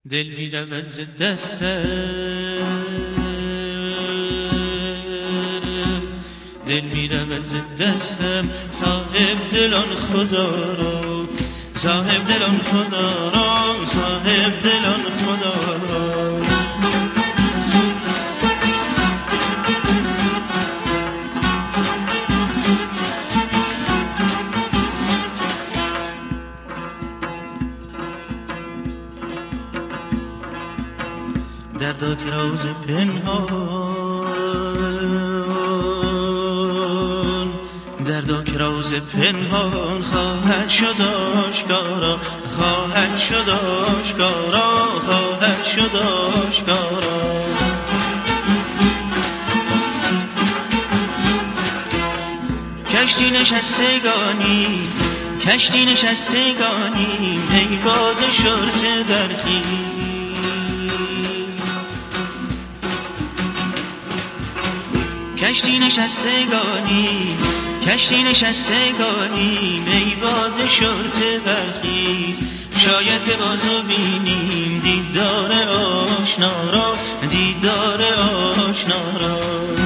دل می رود ز دستم، دل می رود ز دستم، صاحب دلان خدا را، صاحب دلان خدا را، صاحب دلان خدا را. دردا که راز پنهان، دردا که راز پنهان خواهد شد آشکارا، خواهد شد آشکارا، خواهد شد آشکارا. کشتی نشستگانی، کشتی نشستگانی، ای باد شرط برخی. کشتی نشستگانی، کشتی نشستگانی، ای باد شرط برخیز. شاید که بازو بینیم دیدار آشنا را، دیدار آشنا را.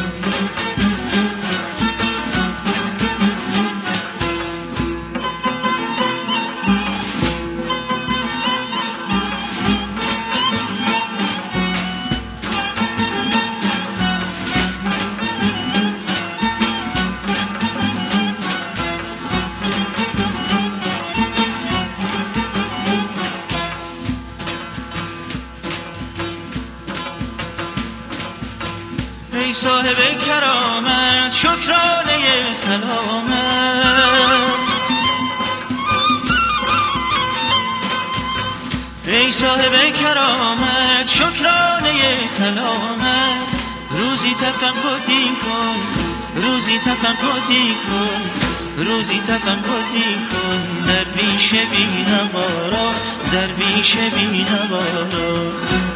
ای صاحب کرامت شکرانه سلامت، ای صاحب کرامت شکرانه سلامت. روزی تفقدی کن، روزی تفقدی کن، روزی تفقدی کن، درویش بی‌نوا، درویش بی‌نوا.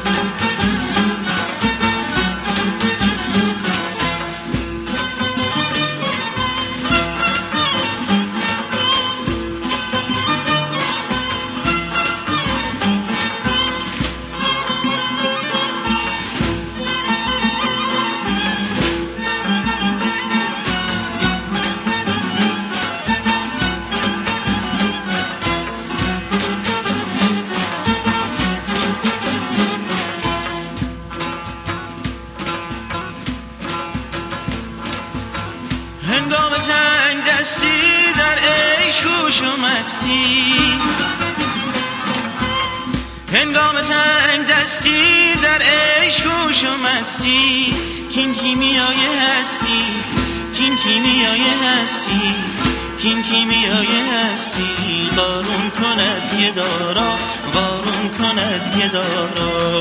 هنگام تنگ دستی در عشق گوش و مستی، هنگام تنگ دستی در عشق گوش و مستی. کین کیمیای هستی، کین کیمیای هستی، کین کیمیای هستی. قارون کند یه دارا، قارون کند یه دارا.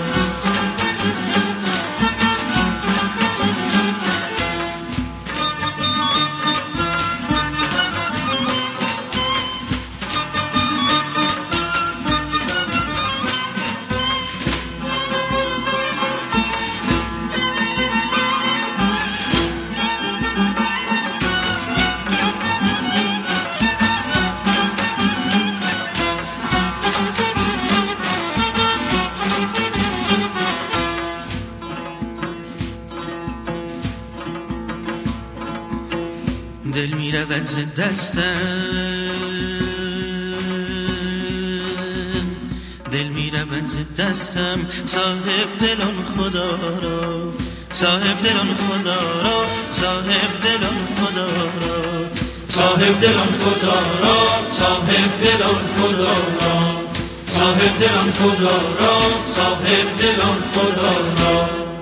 دل می رود ز دستم، دل می رود ز دستم، صاحب دلان خدا را، صاحب دلان خدا را، صاحب دلان خدا را. صاحب دلان خدا را، صاحب دلان خدا را، صاحب دلان خدا را، صاحب دلان خدا را.